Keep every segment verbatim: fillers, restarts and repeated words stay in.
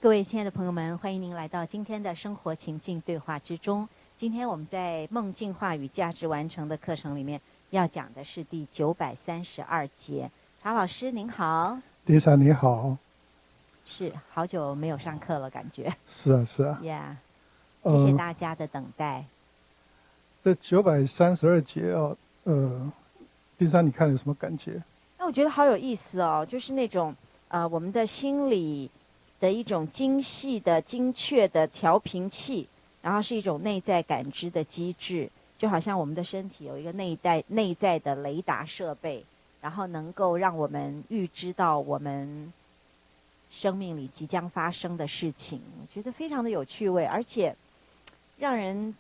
各位亲爱的朋友们，欢迎您来到今天的生活情境对话之中。今天我们在梦境化与价值完成的课程里面要讲的是第九百三十二节。查老师您好。 丽莎你好。 是好久没有上课了，感觉。 是啊是啊。 Yeah， 呃、 谢谢大家的等待。 这九百三十二节哦，呃，丽莎你看有什么感觉？ 那我觉得好有意思哦，就是那种呃我们的心理的一种精细的、精确的调频器，然后是一种内在感知的机制，就好像我们的身体有一个内在内在的雷达设备，然后能够让我们预知到我们生命里即将发生的事情。我觉得非常的有趣味，而且让人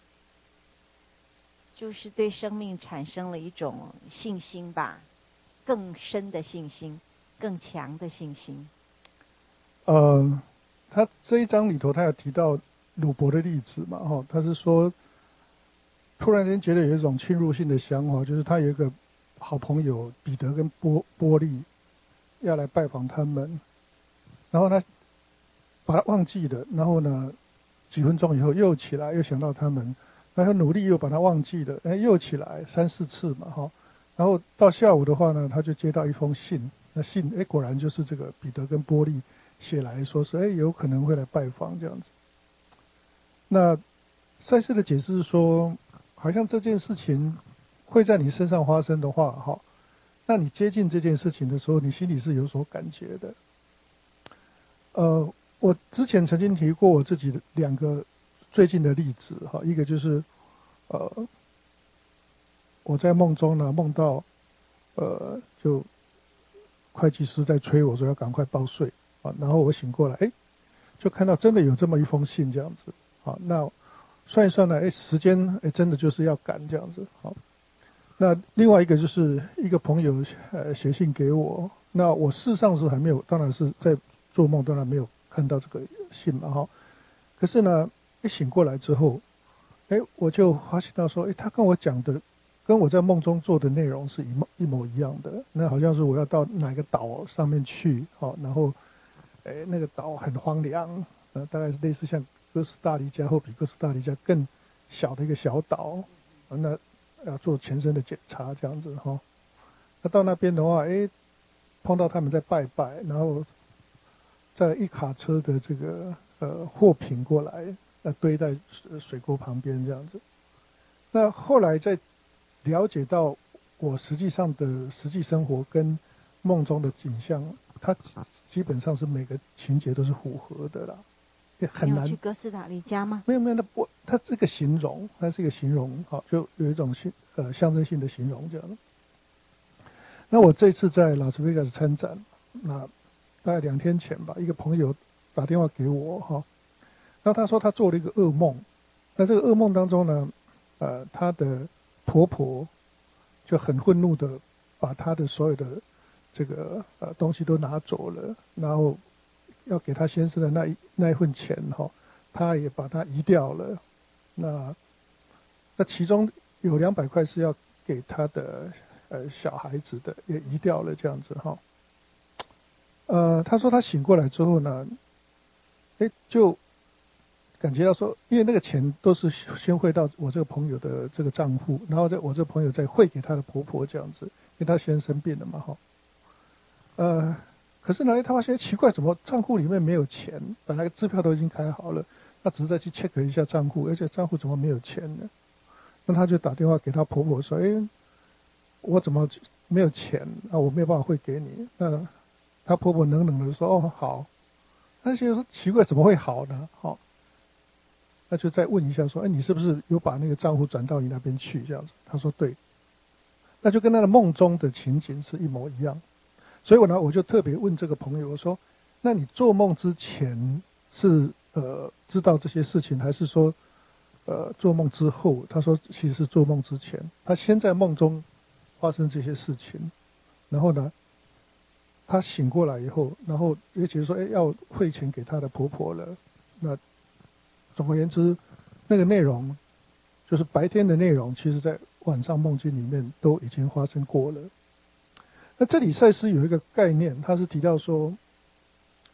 就是对生命产生了一种信心吧，更深的信心，更强的信心。 呃，他这一章里头，他有提到鲁伯的例子嘛，哈、哦，他是说，突然间觉得有一种侵入性的想法，就是他有一个好朋友彼得跟波波利要来拜访他们，然后他把他忘记了，然后呢，几分钟以后又起来，又想到他们，然后努力又把他忘记了，哎，又起来三四次嘛，哈、哦，然后到下午的话呢，他就接到一封信，那信哎果然就是这个彼得跟波利写来说是哎有可能会来拜访这样子。那赛斯的解释是说，好像这件事情会在你身上发生的话，哈，那你接近这件事情的时候，你心里是有所感觉的。呃，我之前曾经提过我自己的两个最近的例子，哈，一个就是呃我在梦中呢梦到呃就会计师在催我说要赶快报税啊，然后我醒过来，哎，就看到真的有这么一封信这样子，好，那算一算呢，哎，时间哎真的就是要赶这样子，好，那另外一个就是一个朋友呃写信给我，那我事实上是还没有，当然是在做梦，当然没有看到这个信嘛，哈，可是呢，一醒过来之后，哎，我就发现到说，哎，他跟我讲的。跟我在梦中做的内容是一模一模一样的，那好像是我要到哪个岛上面去，好，然后，哎，那个岛很荒凉，呃，大概是类似像哥斯达黎加或比哥斯达黎加更小的一个小岛，那要做全身的检查这样子哈。那到那边的话，哎，碰到他们在拜拜，然后在一卡车的这个呃货品过来，那堆在水沟旁边这样子。那后来在了解到我实际上的实际生活跟梦中的景象，它基本上是每个情节都是符合的啦，也很难。 你有去哥斯达黎加吗？ 没有没有，那不，它这个形容，它是一个形容，好，就有一种形呃象征性的形容这样。那我这次在拉斯维加斯参展，那大概两天前吧，一个朋友打电话给我哈，那他说他做了一个噩梦，那这个噩梦当中呢，呃，他的婆婆就很愤怒的把她的所有的这个呃东西都拿走了，然后要给她先生的那一那一份钱哈，她也把它移掉了。那那其中有两百块是要给她的呃小孩子的，也移掉了这样子哈。呃，他说他醒过来之后呢，哎就。感觉到说，因为那个钱都是先汇到我这个朋友的这个账户，然后在我这个朋友再汇给他的婆婆这样子，因为他先生病了嘛哈。呃，可是呢，他发现奇怪，怎么账户里面没有钱？本来支票都已经开好了，他只是再去 check 一下账户，而且账户怎么没有钱呢？那他就打电话给他婆婆说：“哎，我怎么没有钱啊？我没有办法汇给你。”那他婆婆冷冷的说：“哦，好。”他就说奇怪，怎么会好呢？好。那就再问一下说，哎，你是不是有把那个账户转到你那边去这样子？他说对，那就跟他的梦中的情景是一模一样。所以我呢，我就特别问这个朋友，我说，那你做梦之前是呃知道这些事情，还是说呃做梦之后？他说其实是做梦之前，他先在梦中发生这些事情，然后呢，他醒过来以后，然后也就是说，哎，要汇钱给他的婆婆了，那。总而言之，那个内容就是白天的内容，其实在晚上梦境里面都已经发生过了。那这里赛斯有一个概念，他是提到说，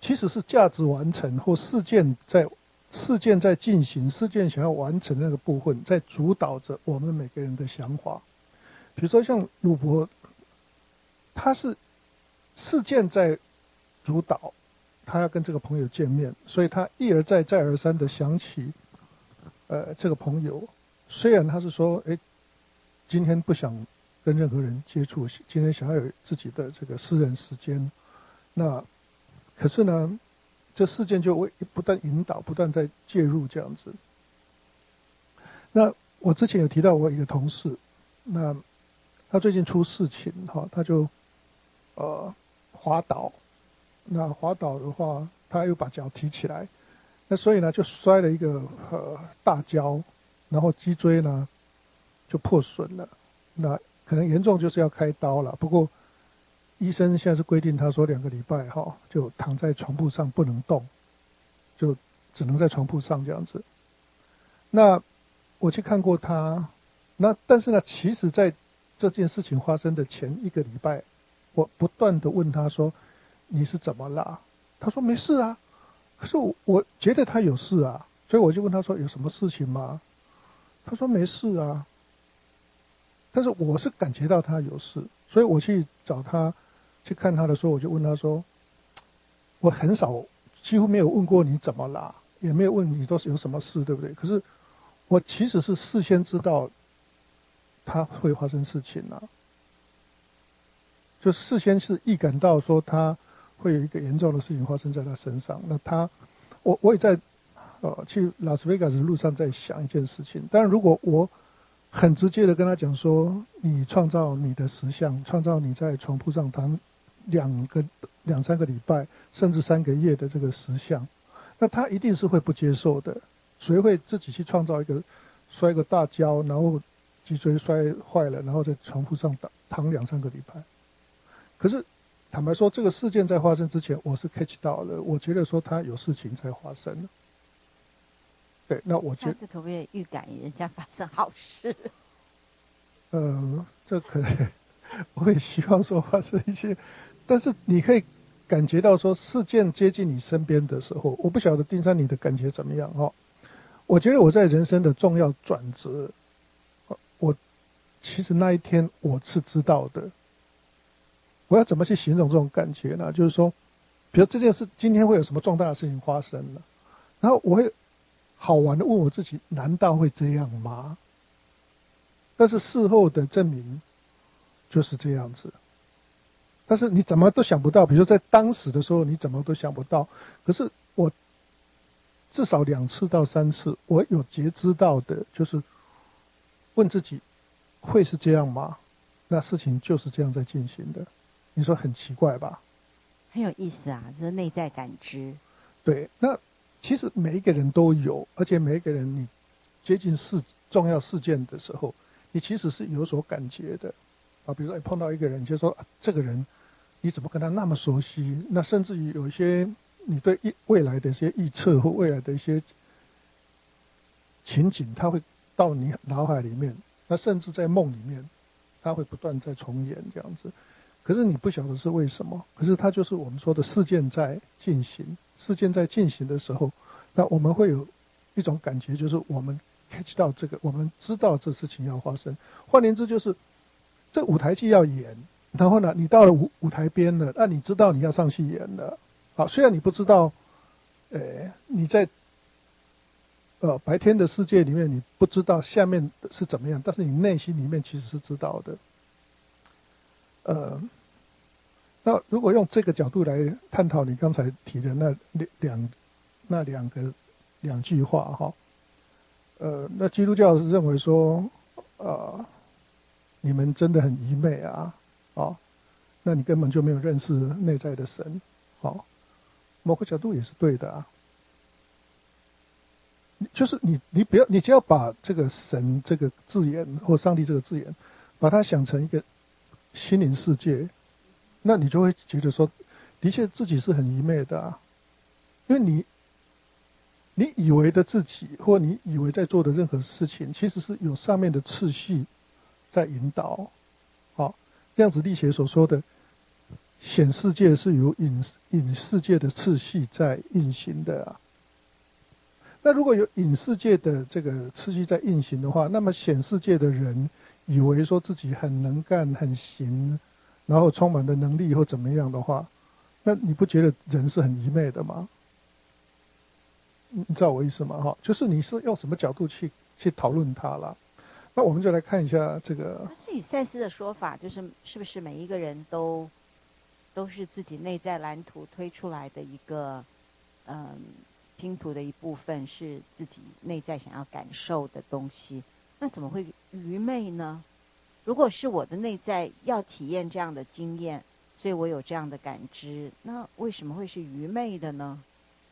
其实是价值完成或事件在事件在进行，事件想要完成的那个部分，在主导着我们每个人的想法。比如说像鲁伯，他是事件在主导，他要跟这个朋友见面，所以他一而再再而三的想起呃这个朋友，虽然他是说哎今天不想跟任何人接触，今天想要有自己的这个私人时间，那可是呢这事件就会不断引导，不断在介入这样子。那我之前有提到我一个同事，那他最近出事情哈，他就呃滑倒，那滑倒的话，他又把脚提起来，那所以呢就摔了一个呃大跤，然后脊椎呢就破损了，那可能严重就是要开刀了。不过医生现在是规定他说两个礼拜哈就躺在床铺上不能动，就只能在床铺上这样子。那我去看过他，那但是呢，其实在这件事情发生的前一个礼拜，我不断的问他说你是怎么了？他说没事啊。可是我我觉得他有事啊，所以我就问他说有什么事情吗？他说没事啊。但是我是感觉到他有事，所以我去找他去看他的时候，我就问他说，我很少几乎没有问过你怎么啦，也没有问你都是有什么事，对不对？可是我其实是事先知道他会发生事情啊，就事先是预感到说他会有一个严重的事情发生在他身上。那他我我也在呃去拉斯维加斯的路上在想一件事情，但如果我很直接的跟他讲说，你创造你的实相，创造你在床铺上躺两个两三个礼拜甚至三个月的这个实相，那他一定是会不接受的。谁会自己去创造一个摔个大跤，然后脊椎摔坏了，然后在床铺上躺两三个礼拜？可是坦白说，这个事件在发生之前，我是 catch 到了，我觉得说他有事情在发生了。对，那我觉得下次可不可以预感人家发生好事？ 呃，这可能我也希望说发生一些，但是你可以感觉到说事件接近你身边的时候，我不晓得丁山你的感觉怎么样哦？我觉得我在人生的重要转折，我其实那一天我是知道的。我要怎么去形容这种感觉呢？就是说，比如这件事今天会有什么重大的事情发生了，然后我会好玩的问我自己，难道会这样吗？但是事后的证明就是这样子。但是你怎么都想不到，比如说在当时的时候你怎么都想不到，可是我至少两次到三次我有觉知到的，就是问自己会是这样吗？那事情就是这样在进行的。你说很奇怪吧？ 很有意思啊，这是内在感知。 对，那其实每一个人都有，而且每一个人你接近事重要事件的时候，你其实是有所感觉的啊。比如说碰到一个人，你就说、啊、这个人你怎么跟他那么熟悉？那甚至于有一些你对未来的一些预测或未来的一些情景，它会到你脑海里面，那甚至在梦里面，它会不断在重演这样子。可是你不晓得是为什么，可是它就是我们说的事件在进行，事件在进行的时候，那我们会有一种感觉，就是我们 catch 到这个，我们知道这事情要发生。换言之，就是这舞台剧要演，然后呢，你到了舞舞台边了，那你知道你要上去演了。好，虽然你不知道，呃，你在呃白天的世界里面，你不知道下面是怎么样，但是你内心里面其实是知道的。呃，那如果用这个角度来探讨你刚才提的那两那两个两句话哈，呃，那基督教认为说，呃，你们真的很愚昧啊，哦，那你根本就没有认识内在的神，哦，某个角度也是对的啊，就是你你不要，你只要把这个神这个字眼或上帝这个字眼，把它想成一个心灵世界，那你就会觉得说，的确自己是很愚昧的啊，因为你你以为的自己，或你以为在做的任何事情，其实是有上面的次序在引导。好，量子力学所说的显世界是由隐隐世界的次序在运行的啊。那如果有隐世界的这个次序在运行的话，那么显世界的人以为说自己很能干、很行，然后充满了能力或怎么样的话，那你不觉得人是很愚昧的吗？你知道我意思吗？哈，就是你是用什么角度去去讨论它啦？那我们就来看一下这个。 是以赛斯的说法，就是是不是每一个人都都是自己内在蓝图推出来的一个嗯拼图的一部分，是自己内在想要感受的东西？那怎么会愚昧呢？如果是我的内在要体验这样的经验，所以我有这样的感知，那为什么会是愚昧的呢？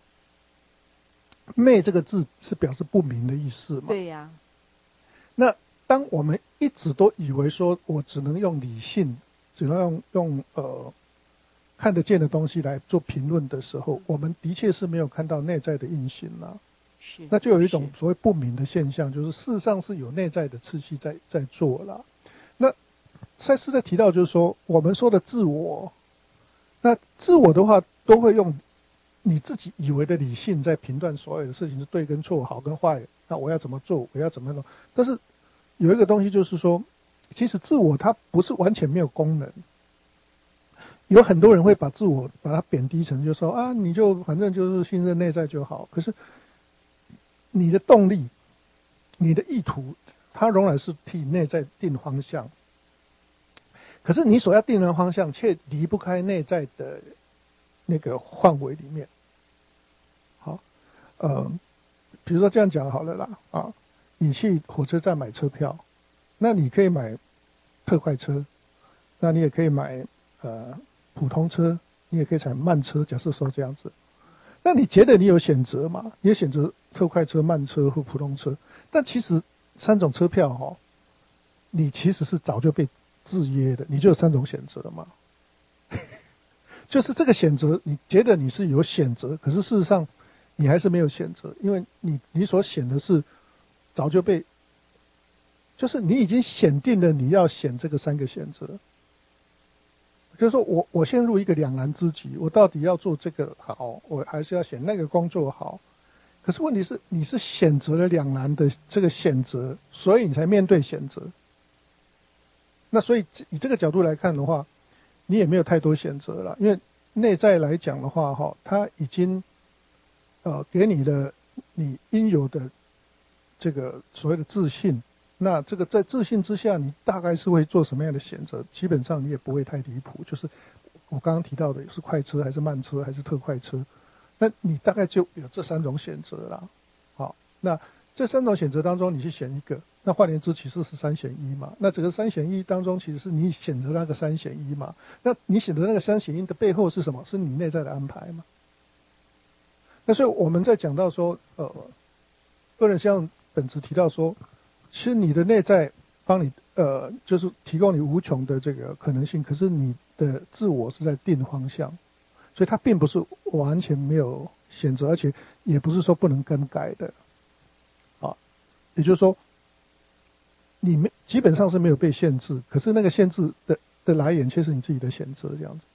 昧这个字是表示不明的意思嘛？ 对呀、啊。 那当我们一直都以为说我只能用理性，只能用用呃看得见的东西来做评论的时候，我们的确是没有看到内在的运行啦。 是。 那就有一种所谓不明的现象，就是事实上是有内在的次序在在做啦。那赛斯在提到就是说，我们说的自我，那自我的话都会用你自己以为的理性在评断所有的事情是对跟错、好跟坏，那我要怎么做，我要怎么弄。但是有一个东西就是说，其实自我它不是完全没有功能。有很多人会把自我把它贬低成就说啊，你就反正就是信任内在就好。可是你的动力、你的意图，它仍然是替内在定方向。可是你所要定的方向却离不开内在的那个范围里面。好，呃，比如说这样讲好了啦，啊，你去火车站买车票，那你可以买特快车，那你也可以买呃普通车，你也可以采慢车。假设说这样子，那你觉得你有选择吗？你也选择特快车、慢车或普通车，但其实三种车票哈、哦，你其实是早就被制约的，你就有三种选择嘛。就是这个选择，你觉得你是有选择，可是事实上你还是没有选择，因为你你所选的是早就被，就是你已经选定了你要选这个三个选择。就是说我我陷入一个两难之局，我到底要做这个好，我还是要选那个工作好？可是问题是，你是选择了两难的这个选择，所以你才面对选择。那所以以这个角度来看的话，你也没有太多选择了，因为内在来讲的话，哈，它已经呃给你的你应有的这个所谓的自信。那这个在自信之下，你大概是会做什么样的选择？基本上你也不会太离谱，就是我刚刚提到的是快车还是慢车还是特快车，那你大概就有这三种选择啦。好，那这三种选择当中你去选一个，那换言之其实是三选一嘛。那这个三选一当中其实是你选择那个三选一嘛。那你选择那个三选一的背后是什么？是你内在的安排嘛。那所以我们在讲到说呃个人像本质提到说，其实你的内在帮你呃就是提供你无穷的这个可能性，可是你的自我是在定方向，所以它并不是完全没有选择，而且也不是说不能更改的。啊，也就是说你没基本上是没有被限制，可是那个限制的的来源却是你自己的选择这样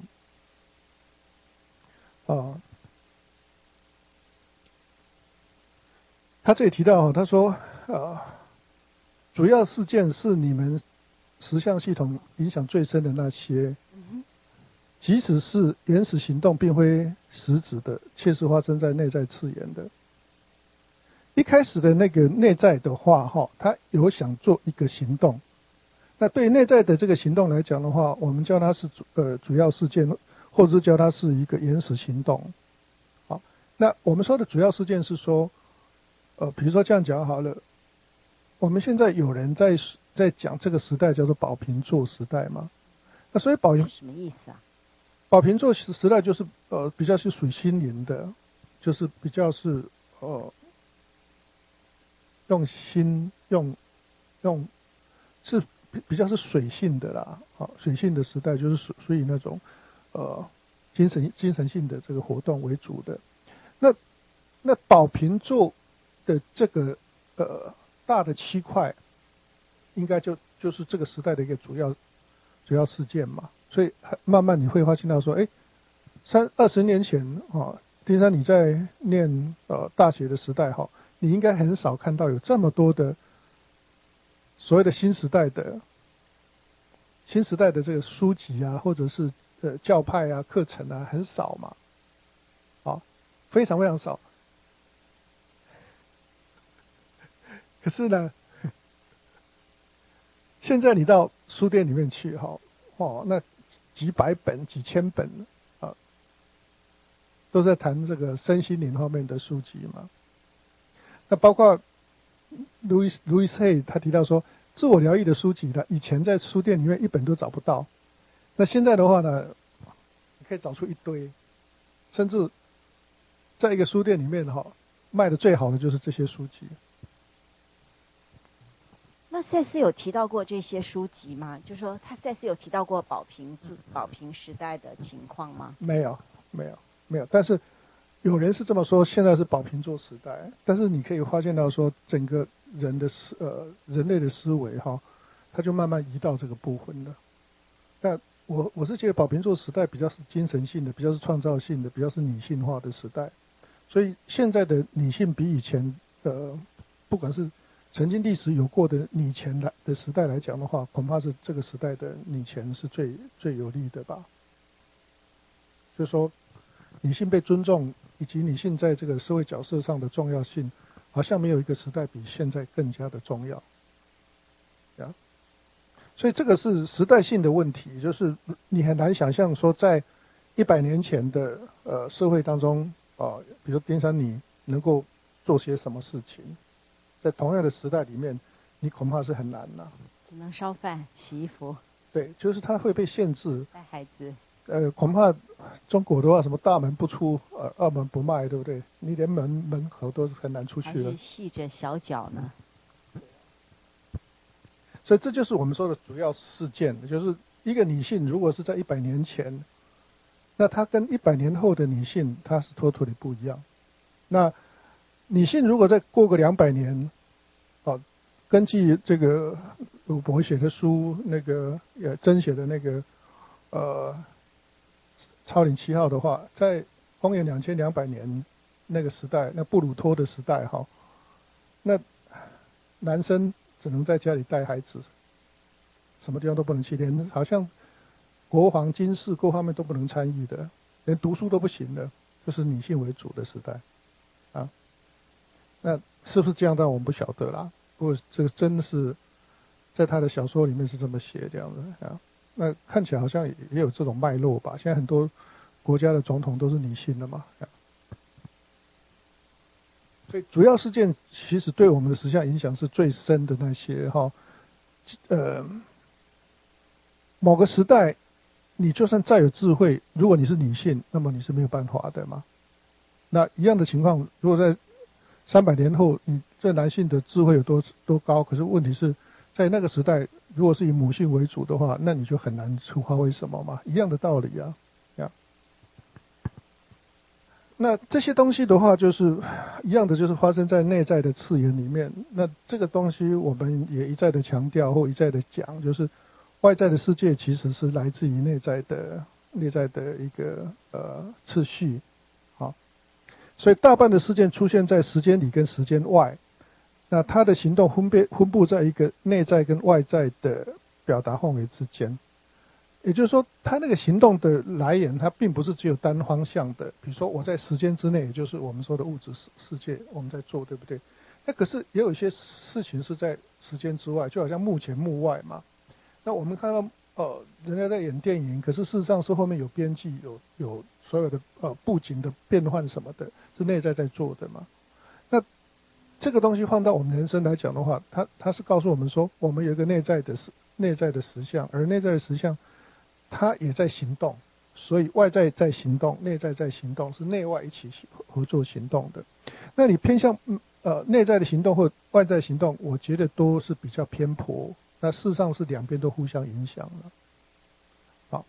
子。啊，他这里提到他说啊，主要事件是你们十项系统影响最深的那些，即使是原始行动并非实质的，确实发生在内在次元的。一开始的那个内在的话，哈，他有想做一个行动。那对内在的这个行动来讲的话，我们叫它是主呃主要事件，或者是叫它是一个原始行动。好，那我们说的主要事件是说，呃，比如说这样讲好了，我们现在有人在在讲这个时代叫做宝瓶座时代嘛。那所以宝瓶什么意思啊？ 宝瓶座时代就是呃比较是属于心灵的，就是比较是呃用心用用是比比较是水性的啦，好，水性的时代就是属属于那种呃精神精神性的这个活动为主的。那那宝瓶座的这个呃大的区块，应该就就是这个时代的一个主要主要事件嘛。 所以慢慢你会发现到说，哎，三二十年前啊，丁山你在念呃大学的时代哈，你应该很少看到有这么多的所谓的新时代的新时代的这个书籍啊，或者是呃教派啊、课程啊，很少嘛，啊，非常非常少。可是呢，现在你到书店里面去哈，哦，那几百本、几千本啊，都在谈这个身心灵方面的书籍嘛。那包括路易斯路易斯黑他提到说，自我疗愈的书籍呢，以前在书店里面一本都找不到，那现在的话呢，你可以找出一堆，甚至在一个书店里面哈，卖的最好的就是这些书籍。 那赛斯有提到过这些书籍吗？就是说，他赛斯有提到过宝瓶宝瓶时代的情况吗？ 没有，没有，没有。但是有人是这么说，现在是宝瓶座时代。但是你可以发现到说，整个人的思呃人类的思维哈，它就慢慢移到这个部分了。但我我是觉得宝瓶座时代比较是精神性的，比较是创造性的，比较是女性化的时代。所以现在的女性比以前呃，不管是曾经历史有过的女权来的时代来讲的话，恐怕是这个时代的女权是最最有利的吧。就是说，女性被尊重，以及女性在这个社会角色上的重要性，好像没有一个时代比现在更加的重要。啊，所以这个是时代性的问题，就是你很难想象说，在一百年前的呃社会当中啊、呃，比如丁山你能够做些什么事情。在同样的时代里面，你恐怕是很难呐、啊。 只能烧饭、洗衣服。 对，就是它会被限制。 带孩子。 呃，恐怕中国的话，什么大门不出，呃，二门不迈，对不对？你连门门口都很难出去了。 还是系着小脚呢。 所以这就是我们说的主要事件，就是一个女性如果是在一百年前，那她跟一百年后的女性，她是妥妥的不一样。那女性如果再过个两百年，哦，根据这个鲁伯写的书，那个呃真写的那个呃超灵七号的话，在公元两千两百年那个时代，那布鲁托的时代哈，那男生只能在家里带孩子，什么地方都不能去，连好像国防、军事各方面都不能参与的，连读书都不行的，就是女性为主的时代啊。那是不是这样？但我们不晓得啦。不过这个真的是在他的小说里面是这么写这样的啊。那看起来好像也有这种脉络吧。现在很多国家的总统都是女性的嘛。啊、所以主要事件其实对我们的实相影响是最深的那些哈。呃，某个时代，你就算再有智慧，如果你是女性，那么你是没有办法的嘛。那一样的情况，如果在三百年后，你这男性的智慧有多多高？可是问题是在那个时代，如果是以母性为主的话，那你就很难去发挥什么嘛，一样的道理啊，呀。那这些东西的话，就是一样的，就是发生在内在的次元里面。那这个东西我们也一再的强调或一再的讲，就是外在的世界其实是来自于内在的内在的一个呃次序。所以大半的事件出现在时间里跟时间外，那他的行动分别分布在一个内在跟外在的表达范围之间。也就是说，他那个行动的来源，它并不是只有单方向的。比如说，我在时间之内，也就是我们说的物质世世界，我们在做，对不对？那可是也有一些事情是在时间之外，就好像幕前幕外嘛。那我们看到，呃，人家在演电影，可是事实上是后面有编剧，有有所有的呃布景的变换什么的，是内在在做的嘛。那这个东西放到我们人生来讲的话，它它是告诉我们说，我们有一个内在的实内在的实相，而内在的实相，它也在行动，所以外在在行动，内在在行动，是内外一起合作行动的。那你偏向呃内在的行动或外在行动，我觉得都是比较偏颇。那事实上是两边都互相影响了。好，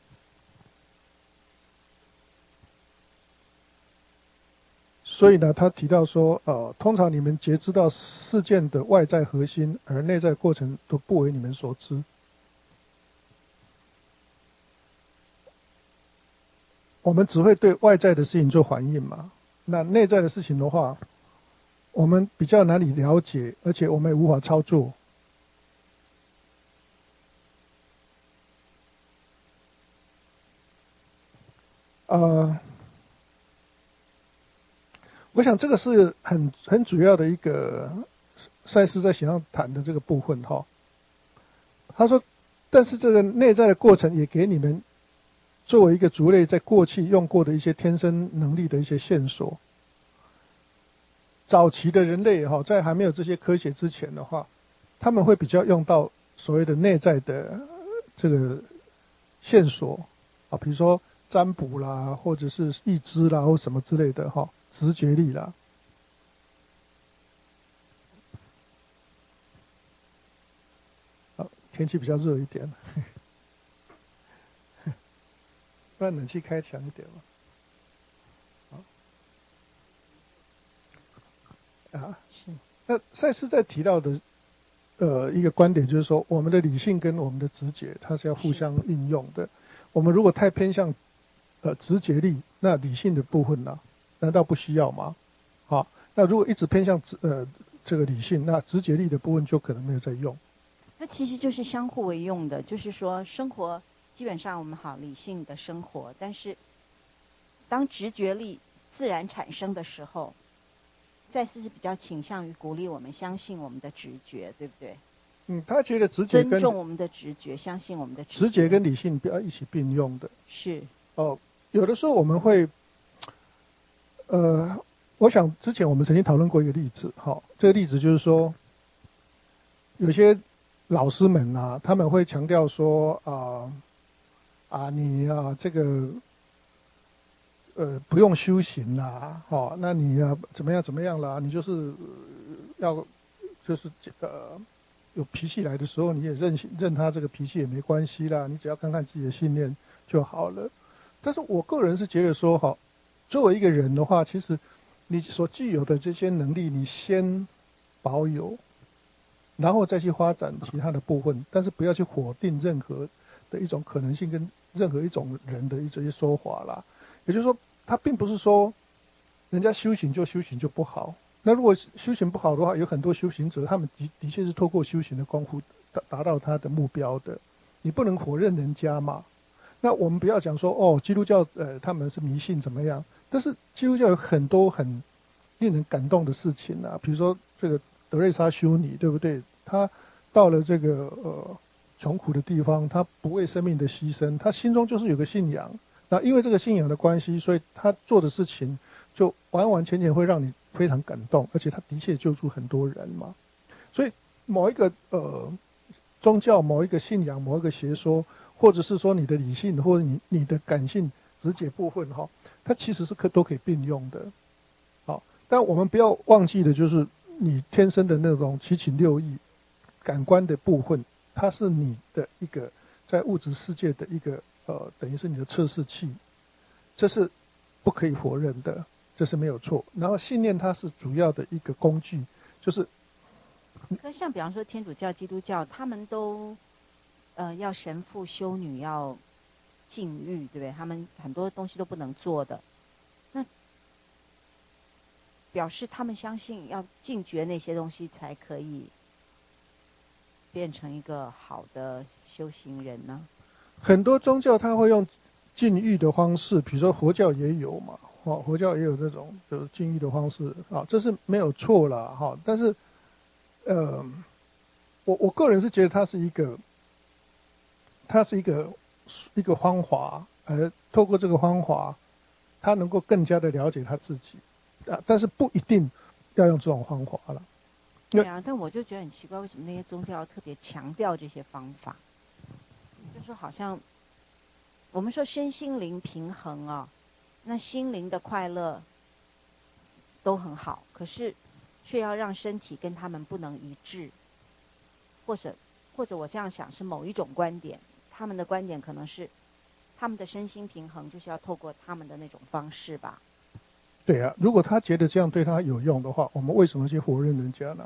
所以呢，他提到说，呃，通常你们皆知道事件的外在核心，而内在过程都不为你们所知。 我们只会对外在的事情做反应嘛，那内在的事情的话，我们比较难以了解，而且我们也无法操作。呃，我想这个是很很主要的一个赛斯在想要谈的这个部分哈。他说，但是这个内在的过程也给你们作为一个族类在过去用过的一些天生能力的一些线索。早期的人类哈，在还没有这些科学之前的话，他们会比较用到所谓的内在的这个线索啊，比如说占卜啦，或者是预知啦，或什么之类的哈，直觉力啦。好，天气比较热一点，不然冷气开强一点嘛。啊， 是。 那赛斯在提到的，呃，一个观点就是说，我们的理性跟我们的直觉，它是要互相应用的。我们如果太偏向，呃，直觉力，那理性的部分呢，难道不需要吗？好，那如果一直偏向直，呃，这个理性，那直觉力的部分就可能没有在用。 那其实就是相互为用的，就是说生活基本上我们好理性的生活，但是当直觉力自然产生的时候。赛斯是比较倾向于鼓励我们相信我们的直觉，对不对？ 嗯，他觉得直觉跟尊重我们的直觉，相信我们的直觉。 直觉跟理性不要一起并用的。 是。 哦，有的时候我们会，呃，我想之前我们曾经讨论过一个例子，哈，这个例子就是说，有些老师们啊，他们会强调说啊啊，你啊这个。呃，不用修行啦，哦，那你啊怎么样怎么样啦？你就是要就是呃有脾气来的时候，你也认认他这个脾气也没关系啦，你只要看看自己的信念就好了。但是我个人是觉得说，哈，作为一个人的话，其实你所具有的这些能力，你先保有，然后再去发展其他的部分，但是不要去否定任何的一种可能性跟任何一种人的一些说法啦。也就是说，他并不是说人家修行就修行就不好。那如果修行不好的话，有很多修行者，他们的的确是透过修行的功夫达达到他的目标的。你不能否认人家嘛。那我们不要讲说哦，基督教呃他们是迷信怎么样？但是基督教有很多很令人感动的事情啊，比如说这个德瑞莎修女，对不对？她到了这个呃穷苦的地方，她不为生命的牺牲，她心中就是有个信仰。那因为这个信仰的关系，所以他做的事情就完完全全会让你非常感动，而且他的确救助很多人嘛。所以某一个呃宗教、某一个信仰、某一个学说，或者是说你的理性或者你你的感性直觉部分哈，它其实是可都可以并用的。好，但我们不要忘记的就是你天生的那种七情六欲、感官的部分，它是你的一个在物质世界的一个。呃，等于是你的测试器，这是不可以否认的，这是没有错。然后信念它是主要的一个工具，就是。 可像比方说天主教、基督教，他们都呃要神父、修女要禁欲，对不对？他们很多东西都不能做的，那表示他们相信要禁绝那些东西才可以变成一个好的修行人呢？ 很多宗教它会用禁欲的方式，比如说佛教也有嘛，哦，佛教也有这种就是禁欲的方式啊，这是没有错啦，哈。但是，呃，我我个人是觉得它是一个，它是一个一个方法，而透过这个方法，他能够更加的了解他自己啊，但是不一定要用这种方法了。 对啊，但我就觉得很奇怪，为什么那些宗教特别强调这些方法？就是好像我们说身心灵平衡啊，那心灵的快乐都很好，可是却要让身体跟他们不能一致，或者或者我这样想是某一种观点，他们的观点可能是他们的身心平衡就是要透过他们的那种方式吧。 对啊，如果他觉得这样对他有用的话，我们为什么去否认人家呢？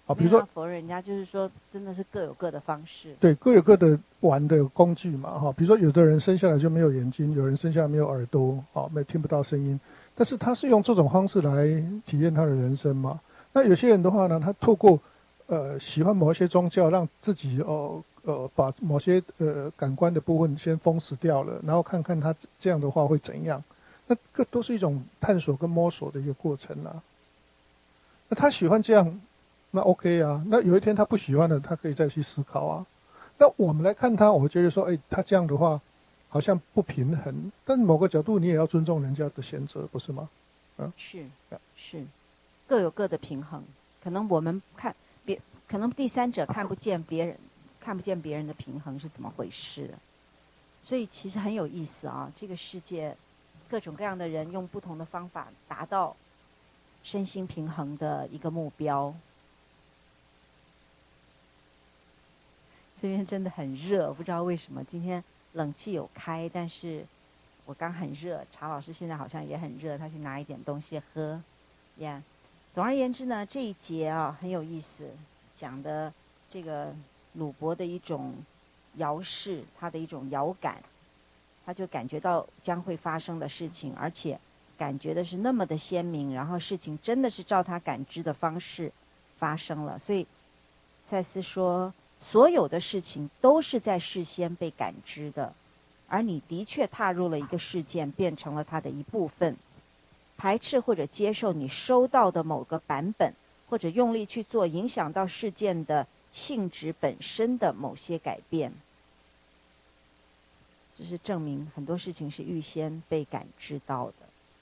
啊，比如说否认人家，就是说真的是各有各的方式。 对，各有各的玩的工具嘛，哈，比如说有的人生下来就没有眼睛，有人生下来没有耳朵，啊，没听不到声音，但是他是用这种方式来体验他的人生嘛。那有些人的话呢，他透过呃喜欢某一些宗教，让自己哦呃把某些呃感官的部分先封死掉了，然后看看他这样的话会怎样。那这都是一种探索跟摸索的一个过程啊。那他喜欢这样。那 OK 啊，那有一天他不喜欢了，他可以再去思考啊。那我们来看他，我觉得说，哎，他这样的话好像不平衡，但某个角度你也要尊重人家的选择，不是吗？嗯， 是是，各有各的平衡。可能我们看别，可能第三者看不见别人，看不见别人的平衡是怎么回事。所以其实很有意思啊，这个世界各种各样的人用不同的方法达到身心平衡的一个目标。这边真的很热，不知道为什么今天冷气有开，但是我刚很热。查老师现在好像也很热，他去拿一点东西喝。呀、yeah. 总而言之呢，这一节啊很有意思，讲的这个鲁伯的一种遥视，他的一种遥感，他就感觉到将会发生的事情，而且感觉的是那么的鲜明，然后事情真的是照他感知的方式发生了。所以赛斯说，所有的事情都是在事先被感知的，而你的确踏入了一个事件，变成了它的一部分。排斥或者接受你收到的某个版本，或者用力去做影响到事件的性质本身的某些改变，这是证明很多事情是预先被感知到的。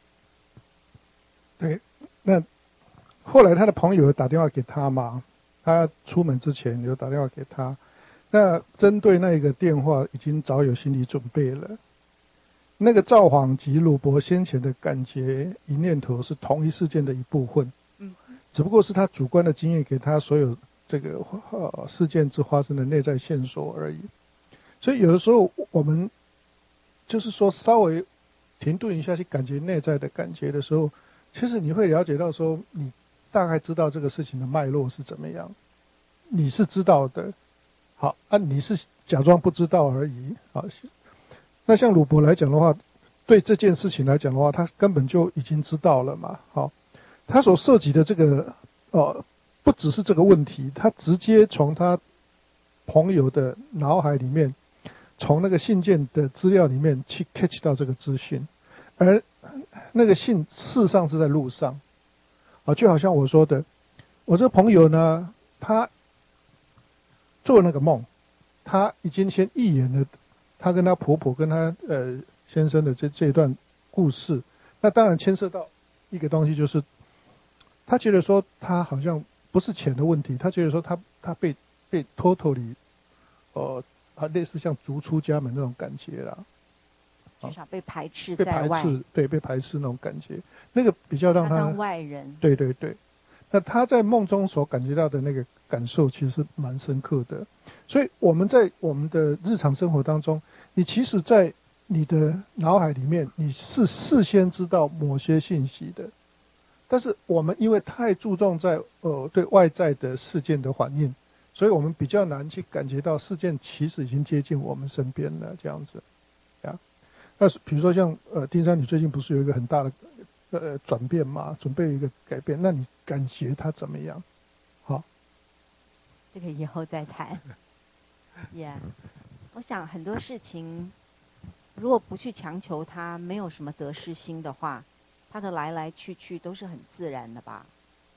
对，那后来他的朋友打电话给他嘛，他出门之前有打电话给他，那针对那个电话已经早有心理准备了。那个造访及鲁伯先前的感觉一念头是同一事件的一部分，嗯，只不过是他主观的经验给他所有这个呃事件之发生的内在线索而已。所以有的时候我们就是说稍微停顿一下去感觉内在的感觉的时候，其实你会了解到说你大概知道这个事情的脉络是怎么样，你是知道的，好啊，你是假装不知道而已啊。那像鲁伯来讲的话，对这件事情来讲的话，他根本就已经知道了嘛。好，他所涉及的这个呃，不只是这个问题，他直接从他朋友的脑海里面，从那个信件的资料里面去 catch 到这个资讯，而那个信事实上是在路上啊，就好像我说的，我这个朋友呢，他做那个梦，他已经先预演了。她跟她婆婆跟她呃先生的这这一段故事，那当然牵涉到一个东西，就是她觉得说她好像不是钱的问题，她觉得说她她被被 totally 呃啊类似像逐出家门那种感觉啦， 至少被排斥被在外， 排斥，对，被排斥那种感觉，那个比较让她当外人， 对对对。那她在梦中所感觉到的那个感受其实蛮深刻的，所以我们在我们的日常生活当中，你其实在你的脑海里面你是事先知道某些信息的，但是我们因为太注重在呃对外在的事件的反应，所以我们比较难去感觉到事件其实已经接近我们身边了这样子呀。那比如说像呃丁山，你最近不是有一个很大的呃转变嘛，准备一个改变，那你感觉它怎么样？好， 这个以后再谈。Yeah， 我想很多事情，如果不去强求它，没有什么得失心的话，它的来来去去都是很自然的吧。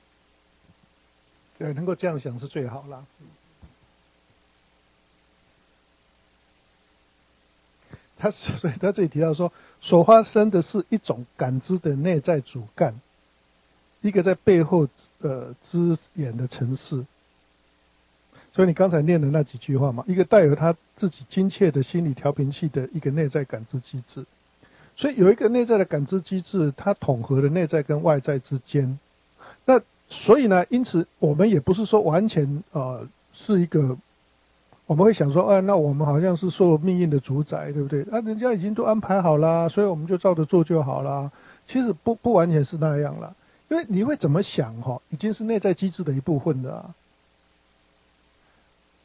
对，能够这样想是最好啦。他所以他这里提到说，所发生的是一种感知的内在主干，一个在背后呃支演的程式。所以你刚才念的那几句话嘛，一个带有他自己精确的心理调频器的一个内在感知机制。所以有一个内在的感知机制，它统合了内在跟外在之间。那所以呢，因此我们也不是说完全呃是一个。我们会想说，啊，那我们好像是受命运的主宰，对不对？啊，人家已经都安排好啦，所以我们就照着做就好啦。其实不不完全是那样啦，因为你会怎么想哈，已经是内在机制的一部分了啊。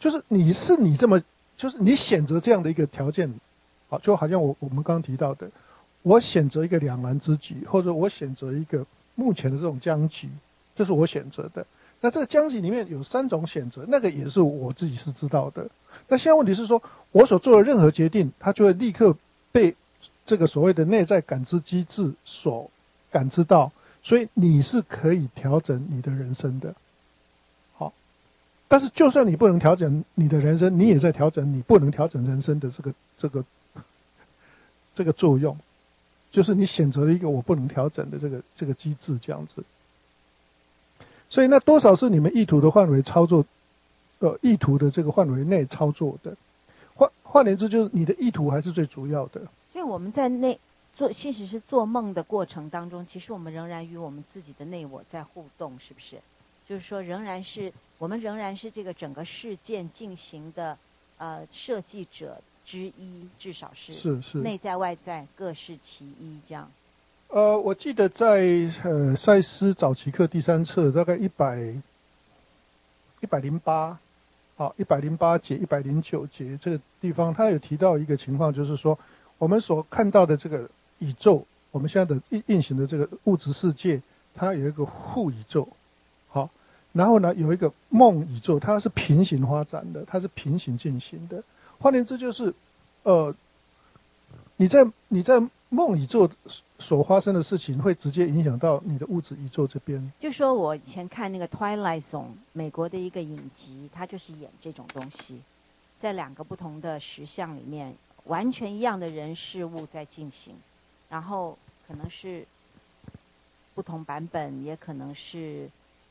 就是你是你这么，就是你选择这样的一个条件，好，就好像我我们刚刚提到的，我选择一个两难之局，或者我选择一个目前的这种僵局，这是我选择的。那这个僵局里面有三种选择，那个也是我自己是知道的。那现在问题是说，我所做的任何决定，它就会立刻被这个所谓的内在感知机制所感知到，所以你是可以调整你的人生的。好，但是就算你不能调整你的人生，你也在调整你不能调整人生的这个这个这个作用，就是你选择了一个我不能调整的这个这个机制这样子。所以那多少是你们意图的范围操作，呃，意图的这个范围内操作的。换换言之，就是你的意图还是最主要的。 所以我们在内做，即使是做梦的过程当中，其实我们仍然与我们自己的内我在互动，是不是？就是说，仍然是我们仍然是这个整个事件进行的呃设计者之一，至少是是是内在外在各是其一这样。 呃，我记得在呃赛斯早期课第三册大概一百一百零八，好一百零八节一百零九节这个地方，他有提到一个情况，就是说我们所看到的这个宇宙，我们现在的运运行的这个物质世界，它有一个互宇宙，好，然后呢有一个梦宇宙，它是平行发展的，它是平行进行的。换言之，就是呃你在你在梦宇宙所发生的事情，会直接影响到你的物质宇宙这边。 就说我以前看那个 Twilight Zone， 美国的一个影集，它就是演这种东西，在两个不同的实相里面，完全一样的人事物在进行，然后可能是不同版本，也可能是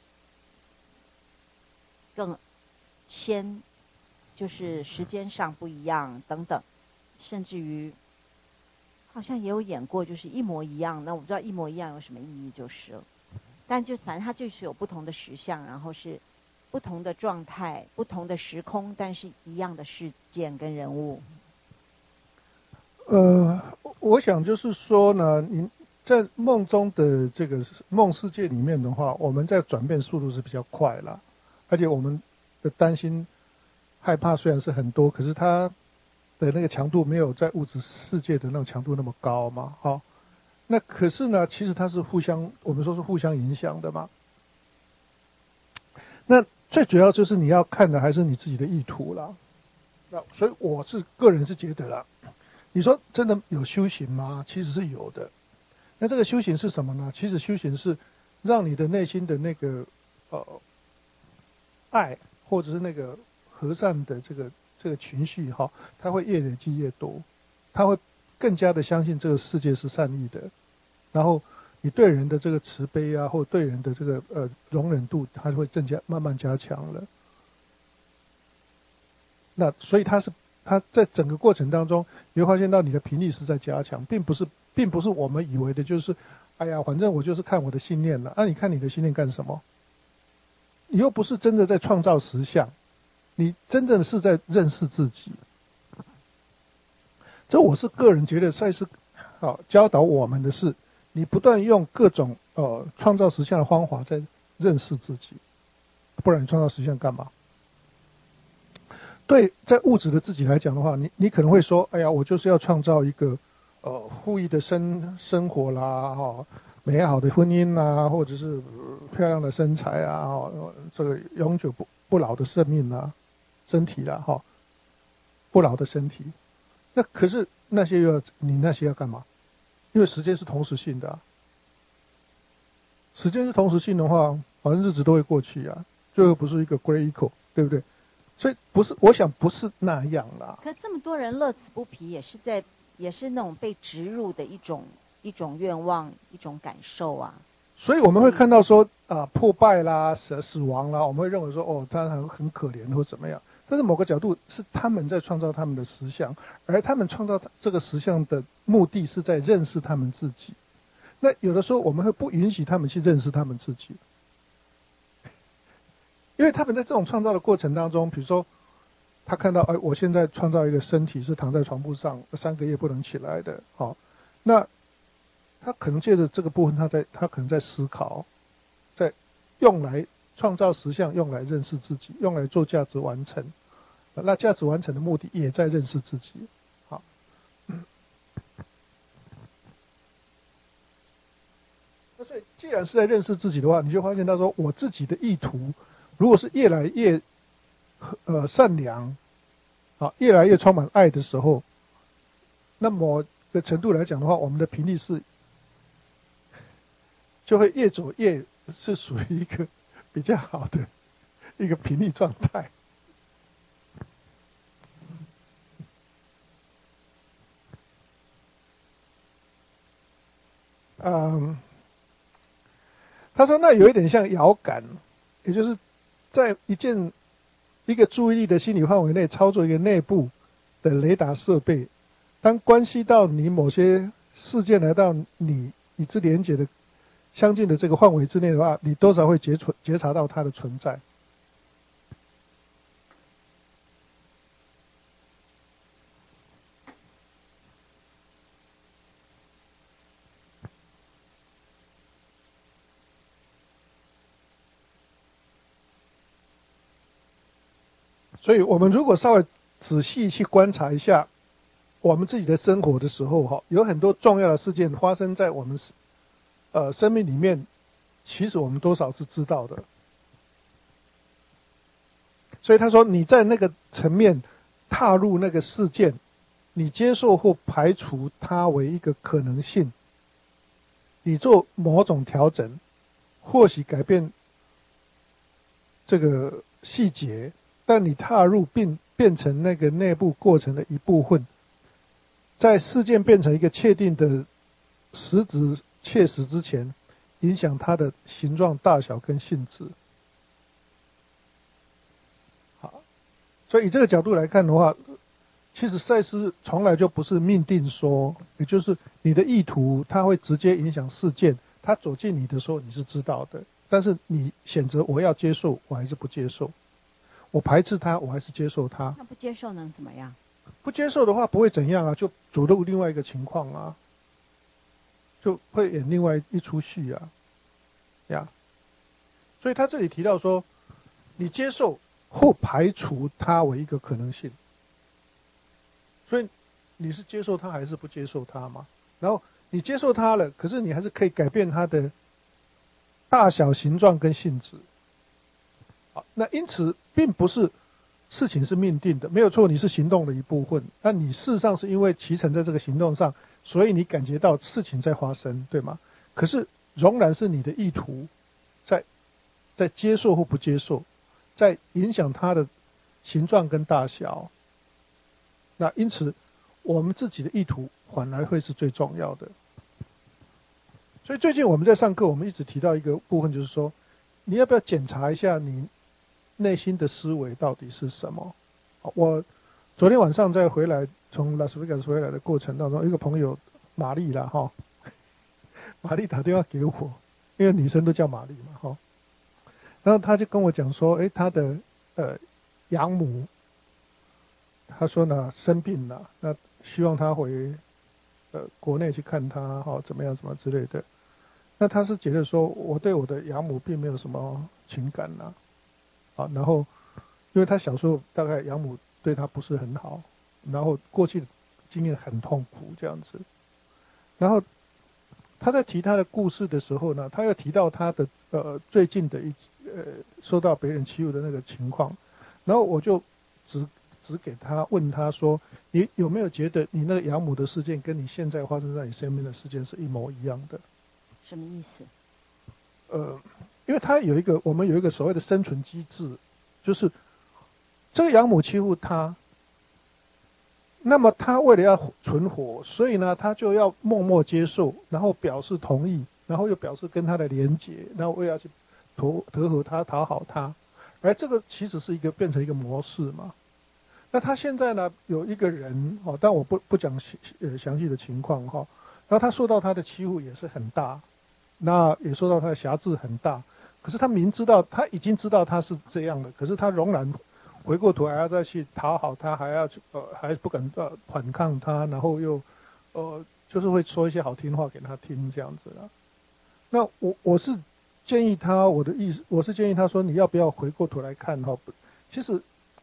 更先，就是时间上不一样等等，甚至于好像也有演过，就是一模一样。那我不知道一模一样有什么意义，就是了。但就反正它就是有不同的实相，然后是不同的状态、不同的时空，但是一样的事件跟人物。 呃，我想就是说呢，你在梦中的这个梦世界里面的话，我们在转变速度是比较快啦，而且我们的担心、害怕虽然是很多，可是它的那个强度没有在物质世界的那种强度那么高嘛，好，那可是呢，其实它是互相，我们说是互相影响的嘛。那最主要就是你要看的还是你自己的意图啦。那所以我是个人是觉得啦，你说真的有修行吗？其实是有的。那这个修行是什么呢？其实修行是让你的内心的那个呃爱，或者是那个和善的这个这个情绪哈，它会越累积越多，它会更加的相信这个世界是善意的，然后你对人的这个慈悲啊，或对人的这个呃容忍度，它会更加慢慢加强了。那所以它是它在整个过程当中，你会发现到你的频率是在加强，并不是并不是我们以为的，就是哎呀，反正我就是看我的信念了。那、啊、你看你的信念干什么？你又不是真的在创造实相，你真正是在认识自己。这我是个人觉得赛斯好教导我们的是，你不断用各种呃创造实相的方法在认识自己，不然你创造实相干嘛？对，在物质的自己来讲的话，你你可能会说，哎呀，我就是要创造一个呃富裕的生生活啦，哈、哦，美好的婚姻啦，或者是、呃、漂亮的身材啊，哦，这个永久不不老的生命啊，身体啦，哈、哦，不老的身体。那可是那些要你那些要干嘛？因为时间是同时性的、啊，时间是同时性的话，反正日子都会过去啊，最后不是一个 great equal， 对不对？所以不是，我想不是那样啦。 可这么多人乐此不疲，也是在也是那种被植入的一种一种愿望，一种感受啊。 所以我们会看到说啊破败啦、死死亡啦，我们会认为说哦他很很可怜或怎么样。但是某个角度是他们在创造他们的实相，而他们创造这个实相的目的是在认识他们自己。那有的时候我们会不允许他们去认识他们自己。因为他们在这种创造的过程当中，比如说他看到，哎，我现在创造一个身体是躺在床铺上三个月不能起来的，好、哦，那他可能借着这个部分，他在他可能在思考，在用来创造实相，用来认识自己，用来做价值完成。 那价值完成的目的也在认识自己。好，那所以既然是在认识自己的话，你就发现他说我自己的意图如果是越来越呃善良，啊，越来越充满爱的时候，那某个程度来讲的话，我们的频率是就会越走越是属于一个比较好的一个频率状态。嗯，他说那有一点像遥感，也就是在一件一个注意力的心理范围内操作一个内部的雷达设备，当关系到你某些事件来到你与之连结的相近的这个范围之内的话，你多少会觉察觉察到它的存在。所以我们如果稍微仔细去观察一下我们自己的生活的时候，哈，有很多重要的事件发生在我们呃生命里面，其实我们多少是知道的。所以他说你在那个层面踏入那个事件，你接受或排除它为一个可能性，你做某种调整，或许改变这个细节，但你踏入并变成那个内部过程的一部分，在事件变成一个确定的实质切实之前，影响它的形状、大小跟性质。好，所以以这个角度来看的话，其实赛斯从来就不是命定说，也就是你的意图它会直接影响事件，它走进你的时候你是知道的，但是你选择我要接受我还是不接受，我排斥它我还是接受它。 那不接受能怎么样？ 不接受的话不会怎样啊，就走入另外一个情况啊，就会演另外一出戏啊，呀。所以他这里提到说，你接受或排除它为一个可能性，所以你是接受它还是不接受它嘛？然后你接受它了，可是你还是可以改变它的大小、形状跟性质。好，那因此并不是事情是命定的，没有错，你是行动的一部分。那你事实上是因为骑乘在这个行动上，所以你感觉到事情在发生，对吗？可是仍然是你的意图在在接受或不接受，在影响它的形状跟大小。那因此我们自己的意图反而会是最重要的。所以最近我们在上课，我们一直提到一个部分，就是说你要不要检查一下你内心的思维到底是什么。我昨天晚上在回来从拉斯维加斯回来的过程当中，一个朋友玛丽啦哈，玛丽打电话给我，因为女生都叫玛丽嘛哈，然后他就跟我讲说，哎，他的呃养母，他说呢生病了，那希望他回呃国内去看他哈，怎么样怎么之类的。那他是觉得说我对我的养母并没有什么情感呐、啊，啊，然后因为他小时候大概养母对他不是很好，然后过去的经验很痛苦这样子，然后他在提他的故事的时候呢，他又提到他的呃最近的一呃受到别人欺负的那个情况，然后我就只只给他问他说，你有没有觉得你那个养母的事件跟你现在发生在你身边的事件是一模一样的？ 什么意思？ 呃，因为他有一个我们有一个所谓的生存机制，就是这个养母欺负他，那么他为了要存活，所以呢他就要默默接受，然后表示同意，然后又表示跟他的连结，然后我也要去投投合他讨好他，而这个其实是一个变成一个模式嘛。那他现在呢有一个人哦，但我不不讲呃详细的情况哈，然后他受到他的欺负也是很大。那也受到他的辖制很大，可是他明知道他已经知道他是这样的，可是他仍然回过头还要再去讨好他，还要去呃还不敢呃反抗他，然后又呃就是会说一些好听话给他听这样子啦。那我我是建议他，我的意思我是建议他说，你要不要回过头来看哈？其实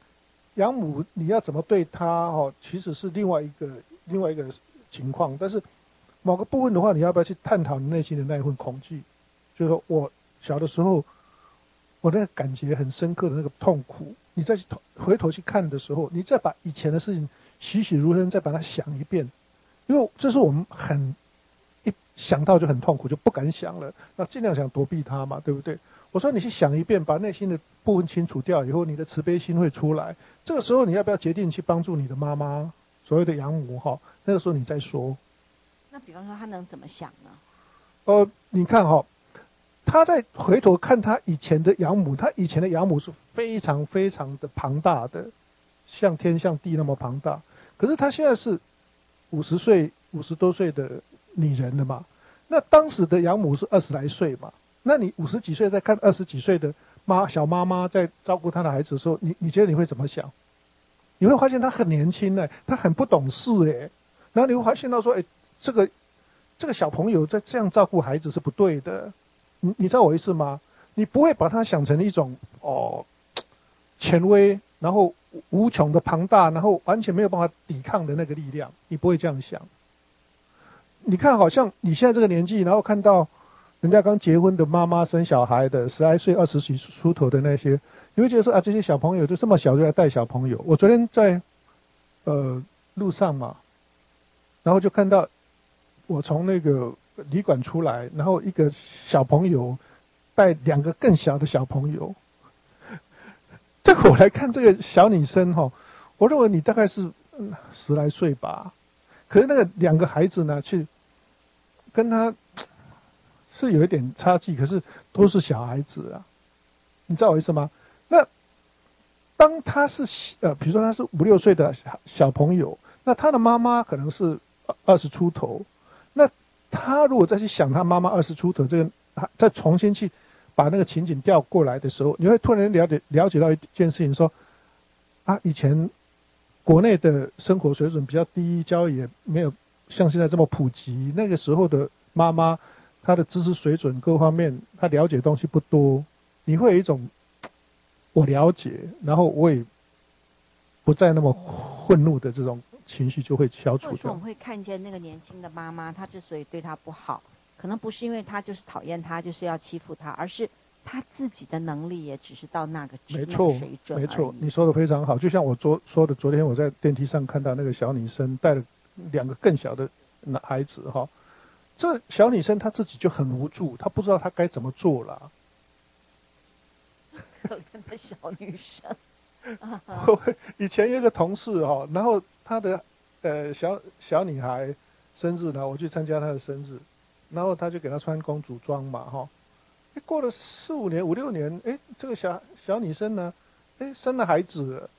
养母你要怎么对他哦，其实是另外一个另外一个情况。但是某个部分的话，你要不要去探讨你内心的那一份恐惧？就是说我小的时候，我那个感觉很深刻的那个痛苦，你再去回头去看的时候，你再把以前的事情栩栩如生，再把它想一遍，因为这是我们很一想到就很痛苦，就不敢想了，那尽量想躲避它嘛，对不对？我说你去想一遍，把内心的部分清除掉以后，你的慈悲心会出来。这个时候你要不要决定去帮助你的妈妈，所谓的养母哈？那个时候你再说。 那比方说他能怎么想呢？ 呃，你看哈，他在回头看他以前的养母，他以前的养母是非常非常的庞大的，像天像地那么庞大。可是他现在是五十岁、五十多岁的女人了嘛？那当时的养母是二十来岁嘛？那你五十几岁再看二十几岁的妈小妈妈在照顾她的孩子的时候，你你觉得你会怎么想？你会发现她很年轻呢，她很不懂事哎，然后你会发现到说，哎，这个这个小朋友在这样照顾孩子是不对的，你你知道我意思吗？你不会把它想成一种哦权威，然后无穷的庞大，然后完全没有办法抵抗的那个力量，你不会这样想。你看，好像你现在这个年纪，然后看到人家刚结婚的妈妈生小孩的，十来岁、二十岁出头的那些，你会觉得说啊，这些小朋友就这么小就来带小朋友。我昨天在呃路上嘛，然后就看到我从那个旅馆出来，然后一个小朋友带两个更小的小朋友。这个我来看这个小女生哈，我认为你大概是嗯十来岁吧，可是那个两个孩子呢，去跟他是有一点差距，可是都是小孩子啊，你知道我意思吗？那当他是呃，比如说他是五六岁的小小朋友，那他的妈妈可能是二十出头，那他如果再去想他妈妈二十出头这个，再重新去把那个情景调过来的时候，你会突然了解了解到一件事情说，啊，以前国内的生活水准比较低，教育也没有像现在这么普及，那个时候的妈妈她的知识水准各方面她了解的东西不多，你会有一种我了解，然后我也不再那么愤怒的这种情绪就会消除掉。 或者说我们会看见那个年轻的妈妈，她之所以对她不好，可能不是因为她就是讨厌她，就是要欺负她，而是她自己的能力也只是到那个没错， 水准。 没错，你说的非常好。就像我昨说的，昨天我在电梯上看到那个小女生带了两个更小的孩子哈，这小女生她自己就很无助，她不知道她该怎么做了。 可怜的小女生。 以前有一个同事哈，然后他的呃小小女孩生日呢，我去参加她的生日，然后他就给她穿公主装嘛哈。过了四五年、五六年，哎，这个小小女生呢，哎，生了孩子了。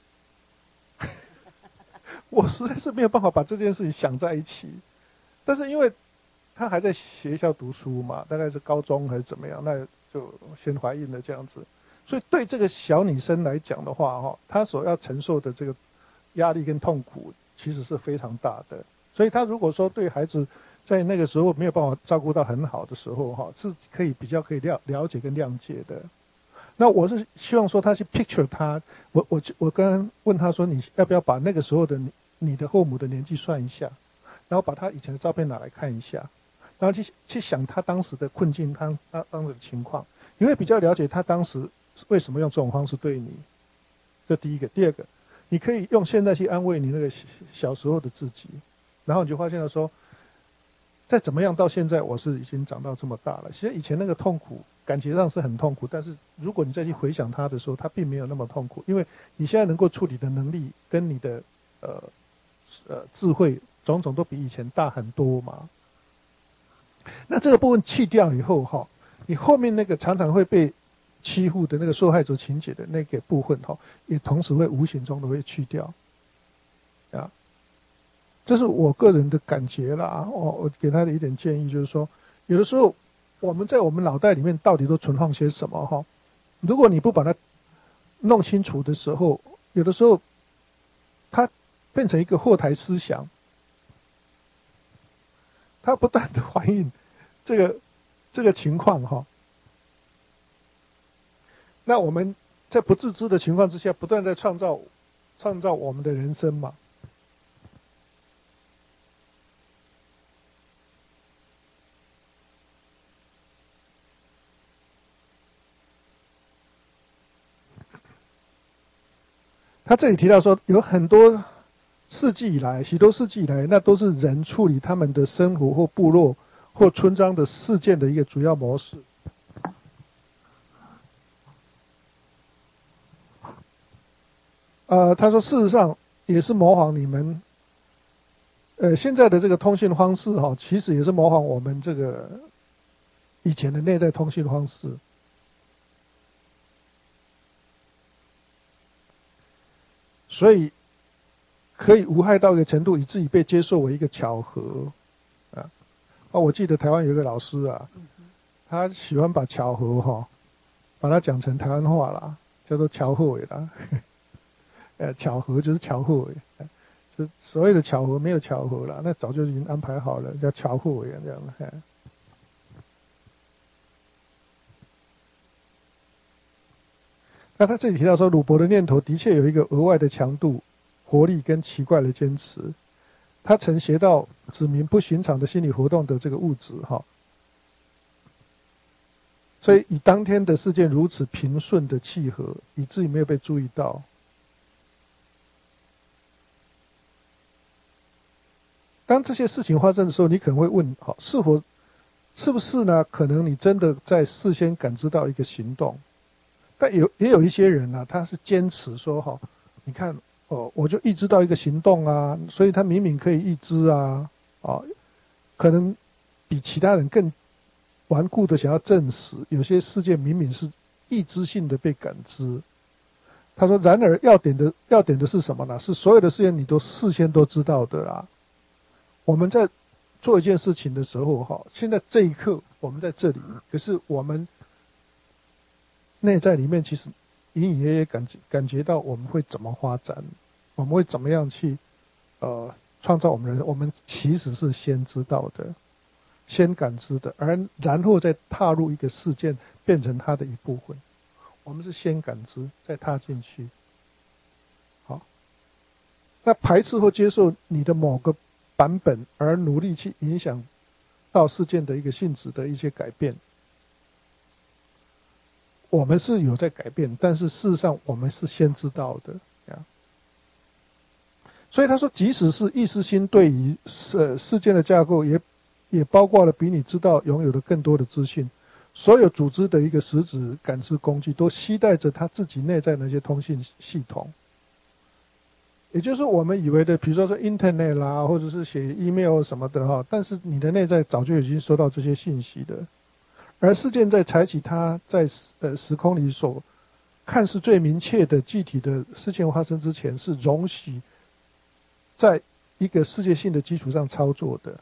我实在是没有办法把这件事情想在一起，但是因为她还在学校读书嘛，大概是高中还是怎么样，那就先怀孕了这样子。所以对这个小女生来讲的话，哈，她所要承受的这个压力跟痛苦，其实是非常大的。所以她如果说对孩子在那个时候没有办法照顾到很好的时候，哈，是可以比较可以了了解跟谅解的。那我是希望说她去 picture 她，我我我刚刚问她说，你要不要把那个时候的你你的后母的年纪算一下，然后把她以前的照片拿来看一下，然后去去想她当时的困境，她她当时的情况，你会比较了解她当时为什么用这种方式对你。这第一个。第二个，你可以用现在去安慰你那个小时候的自己，然后你就发现了说，再怎么样到现在我是已经长到这么大了，其实以前那个痛苦感觉上是很痛苦，但是如果你再去回想它的时候，它并没有那么痛苦，因为你现在能够处理的能力跟你的呃呃智慧种种都比以前大很多嘛。那这个部分去掉以后哈，你后面那个常常会被欺负的那个受害者情节的那个部分哈，也同时会无形中的会去掉啊。这是我个人的感觉啦，我我给他的一点建议就是说，有的时候我们在我们脑袋里面到底都存放些什么哈？如果你不把它弄清楚的时候，有的时候它变成一个后台思想，它不断的反映这个这个情况哈。那我们在不自知的情况之下，不断在创造创造我们的人生嘛。他这里提到说，有很多世纪以来，许多世纪以来，那都是人处理他们的生活或部落或村庄的事件的一个主要模式。呃，他说，事实上也是模仿你们，呃，现在的这个通讯方式哈、哦，其实也是模仿我们这个以前的内在通讯方式。所以可以无害到一个程度，以至于被接受为一个巧合啊。啊，我记得台湾有一个老师啊，他喜欢把巧合哈、哦，把它讲成台湾话啦，叫做巧合啦。呃，巧合就是巧合，就所谓的巧合没有巧合啦，那早就已经安排好了，叫巧合这样的。那他这里提到说，鲁伯的念头的确有一个额外的强度、活力跟奇怪的坚持。他曾写到指明不寻常的心理活动的这个物质哈，所以以当天的事件如此平顺的契合，以至于没有被注意到。当这些事情发生的时候，你可能会问：好，是否是不是呢？可能你真的在事先感知到一个行动？但有也有一些人呢、啊，他是坚持说哈，你看哦，我就预知到一个行动啊，所以他明明可以预知啊，哦，可能比其他人更顽固的想要证实，有些事件明明是预知性的被感知。他说，然而要点的要点的是什么呢？是所有的事件你都事先都知道的啦。我们在做一件事情的时候哈，现在这一刻我们在这里，可是我们内在里面其实隐隐约约感觉感觉到我们会怎么发展，我们会怎么样去呃创造我们人，我们其实是先知道的，先感知的，而然后再踏入一个事件，变成它的一部分。我们是先感知，再踏进去。好，那排斥或接受你的某个版本，而努力去影响到事件的一个性质的一些改变。我们是有在改变，但是事实上我们是先知道的呀。所以他说，即使是意识心对于事事件的架构也，也也包括了比你知道拥有的更多的资讯。所有组织的一个实质感知工具，都携带着他自己内在的一些通信系统。也就是说，我们以为的，比如说说 Internet 啦，或者是写 email 什么的哈，但是你的内在早就已经收到这些信息的。而事件在采取它在呃时空里所看似最明确的具体的事件发生之前，是容许在一个世界性的基础上操作的。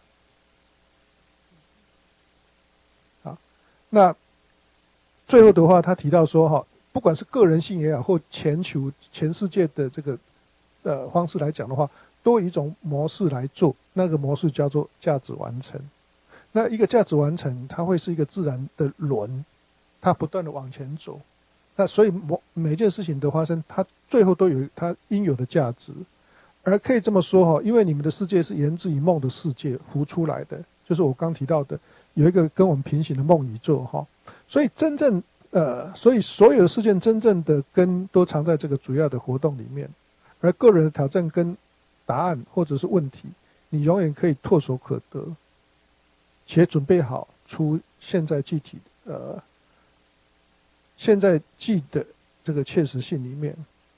好，那最后的话，他提到说哈，不管是个人性也好，或全球全世界的这个呃方式来讲的话，都有一种模式来做，那个模式叫做价值完成。那一个价值完成，它会是一个自然的轮，它不断的往前走。那所以每每件事情的发生，它最后都有它应有的价值。而可以这么说哈，因为你们的世界是源自于梦的世界浮出来的，就是我刚提到的有一个跟我们平行的梦宇宙哈。所以真正呃，所以所有的事件真正的根都藏在这个主要的活动里面。而个人的挑战跟答案或者是问题，你永远可以唾手可得。且准备好出现在具体呃现在记的这个切实性里面。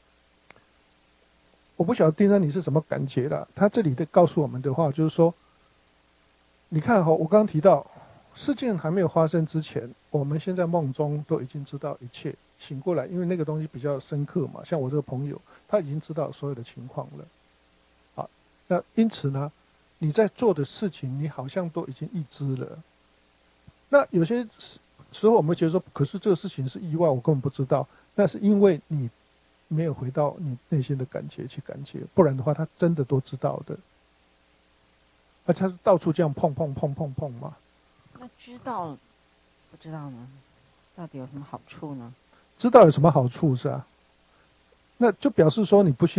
我不晓得丁山你是什么感觉啦？他这里的告诉我们的话就是说，你看哈，我刚刚提到事件还没有发生之前，我们现在梦中都已经知道一切，醒过来，因为那个东西比较深刻嘛，像我这个朋友他已经知道所有的情况了。好，那因此呢，你在做的事情，你好像都已经预知了。那有些时候我们会觉得说，可是这个事情是意外，我根本不知道。那是因为你没有回到你内心的感觉去感觉，不然的话，他真的都知道的。而他到处这样碰碰碰碰碰嘛。 那知道不知道呢？到底有什么好处呢？ 知道有什么好处是吧？那就表示说你不需要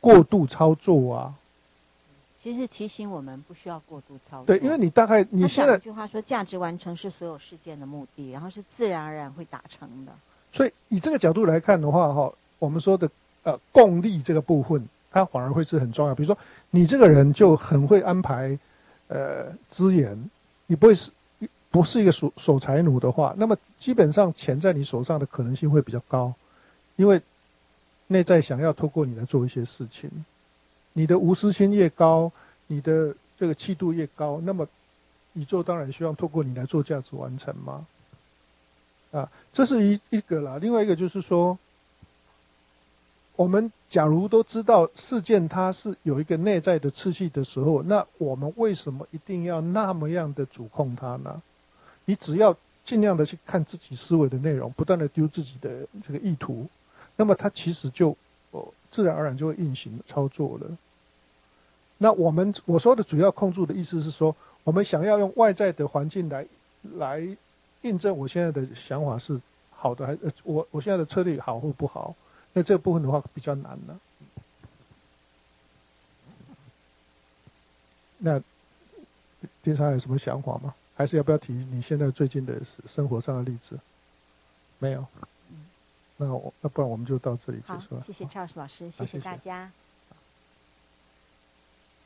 过度操作啊。 其实提醒我们不需要过度操作。 对，因为你大概你现在他讲一句话说，价值完成是所有事件的目的，然后是自然而然会达成的。 所以以这个角度来看的话，哈，我们说的呃共利这个部分，它反而会是很重要。比如说，你这个人就很会安排呃资源，你不会是不是一个守守财奴的话，那么基本上钱在你手上的可能性会比较高，因为内在想要透过你来做一些事情。你的无私心越高，你的这个气度越高，那么宇宙当然希望透过你来做价值完成嘛。啊，这是一一个啦。另外一个就是说，我们假如都知道事件它是有一个内在的次序的时候，那我们为什么一定要那么样的主控它呢？你只要尽量的去看自己思维的内容，不断的丢自己的这个意图，那么它其实就哦自然而然就会运行操作了。那我们我说的主要控制的意思是说，我们想要用外在的环境来来印证我现在的想法是好的，还呃我我现在的策略好或不好，那这部分的话比较难了。那丁常有什么想法吗？还是要不要提你现在最近的生活上的例子？没有。那我那不然我们就到这里结束了。 好，谢谢 Charles 老师，谢谢大家。